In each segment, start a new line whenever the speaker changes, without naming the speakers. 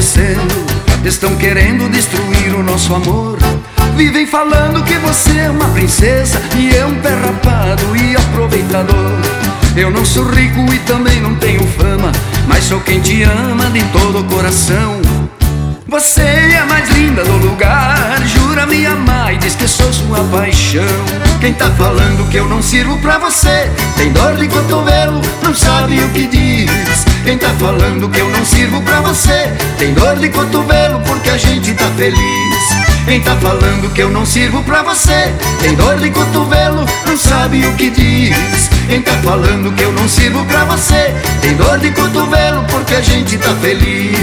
acontecendo? Estão querendo destruir o nosso amor. Vivem falando que você é uma princesa e é um pé rapado e aproveitador. Eu não sou rico e também não tenho fama, mas sou quem te ama de todo o coração. Você é a mais linda do lugar, jura me amar e diz que sou sua paixão. Quem tá falando que eu não sirvo pra você tem dor de cotovelo, não sabe o que diz. Quem tá falando que eu não sirvo pra você tem dor de cotovelo porque a gente tá feliz. Quem tá falando que eu não sirvo pra você tem dor de cotovelo, não sabe o que diz. Quem tá falando que eu não sirvo pra você tem dor de cotovelo porque a gente tá feliz.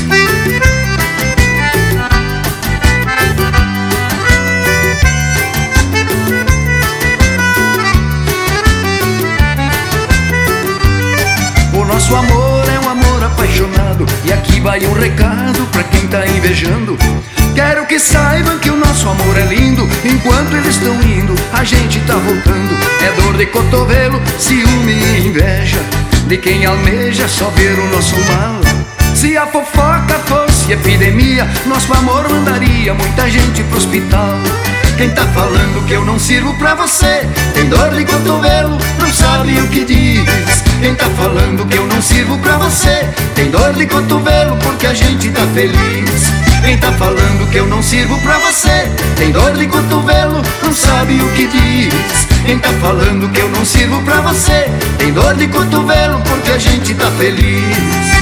O nosso amor é um amor apaixonado, e aqui vai um recado pra quem tá invejando. Quero que saibam que o nosso amor é lindo, enquanto eles estão indo, a gente tá voltando. É dor de cotovelo, ciúme e inveja de quem almeja só ver o nosso mal. Se a fofoca fosse epidemia, nosso amor mandaria muita gente pro hospital. Quem tá falando que eu não sirvo pra você tem dor de cotovelo, não sabe o que diz. Quem tá falando que eu não sirvo pra você tem dor de cotovelo porque a gente tá feliz. Quem tá falando que eu não sirvo pra você tem dor de cotovelo, não sabe o que diz. Quem tá falando que eu não sirvo pra você tem dor de cotovelo porque a gente tá feliz.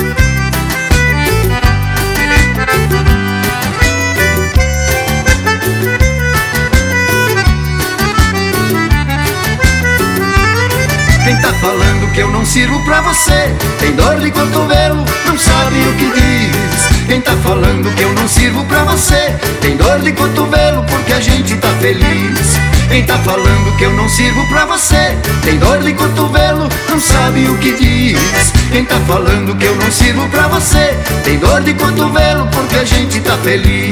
Quem tá falando que eu não sirvo pra você tem dor de cotovelo, não sabe o que diz. Quem tá falando que eu não sirvo pra você tem dor de cotovelo porque a gente tá feliz. Quem tá falando que eu não sirvo pra você tem dor de cotovelo, não sabe o que diz. Quem tá falando que eu não sirvo pra você tem dor de cotovelo porque a gente tá feliz.